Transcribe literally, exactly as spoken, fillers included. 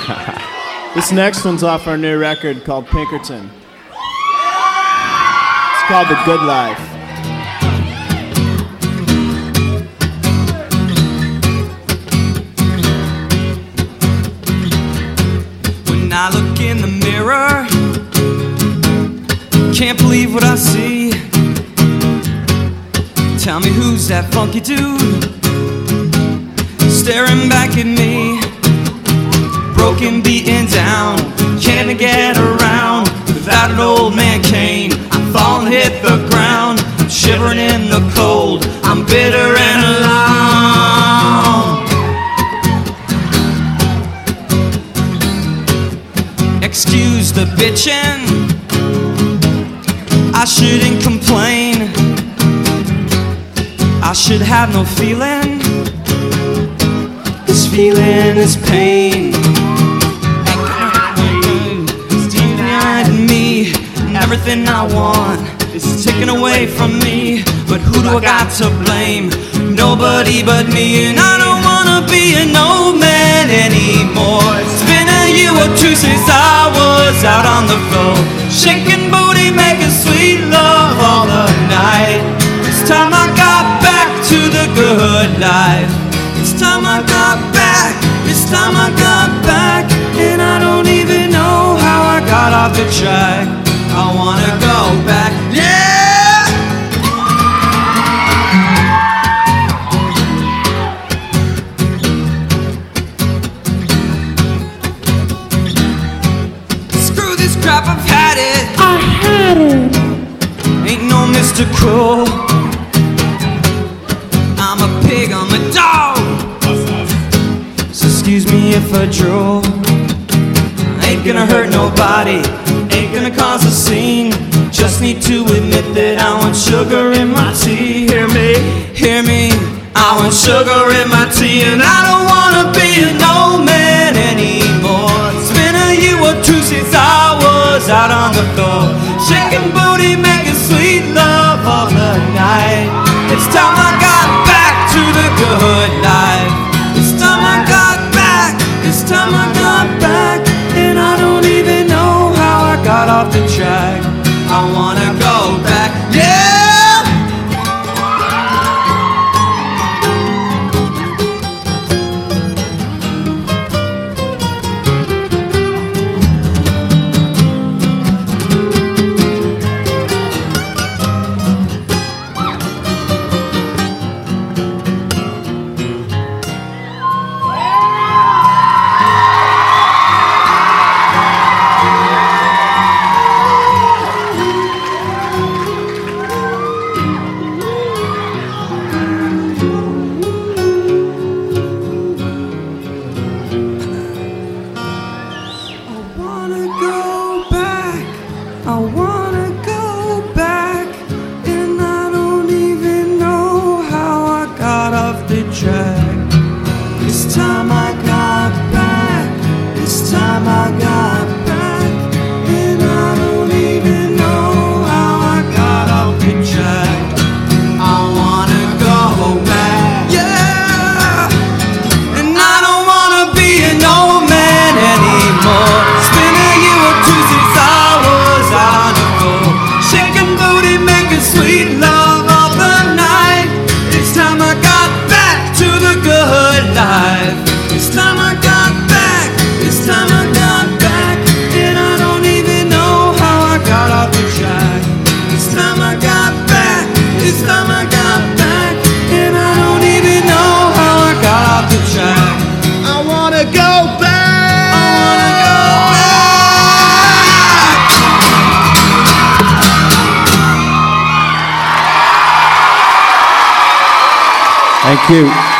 This next one's off our new record called Pinkerton. It's called The Good Life. When I look in the mirror, can't believe what I see. Tell me, who's that funky dude staring back at me? Broken, beaten down, can't even get around. Without an old man cane, I'm falling, hit the ground. I'm shivering in the cold, I'm bitter and alone. Excuse the bitchin', I shouldn't complain. I should have no feeling. This feeling is pain. It's deep behind me, and everything I want is taken away from me. But who do I got to blame? Nobody but me. And I don't wanna be an old man anymore. It's been a year or two since I was out on the floor, shaking booty, making sweet love all the night. This time I got back to the good life. This time I got back, this time I got back. And I don't even know how I got off the track. I wanna go back, yeah! Screw this crap, I've had it. I had it. Ain't no Mister Cruel. I'm a pig, I'm a dog. So excuse me if I drool. Ain't gonna hurt nobody, ain't gonna cause a scene. Just need to admit that I want sugar in my tea. Hear me, hear me, I want sugar in my tea. And I don't wanna be an old man anymore. It's been a year or two since I was out on the floor, shaking booty, making sweet love all the night. It's time I got back to the good life. This time I got back, this time I got back. And I don't even know how I got off the track. I wanna go back, yeah! I wanna go back, and I don't even know how I got off the track. This time I got back, this time I got back, and I don't even know how I got off the track. I wanna go back, yeah, and I don't wanna be an old man anymore. It's been a year or two since I was on the floor, shaking booty, making sweet love all the night. This time I got back to the good life. This time I got back, this time I got back, and I don't even know how I got off the track. This time I got back, this time I got back, and I don't even know how I got off the track. I wanna go back, I wanna go back. Thank you.